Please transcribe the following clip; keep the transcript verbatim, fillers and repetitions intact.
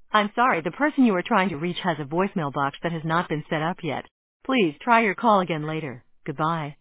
I'm sorry, the person you are trying to reach has a voicemail box that has not been set up yet. Please try your call again later. Goodbye.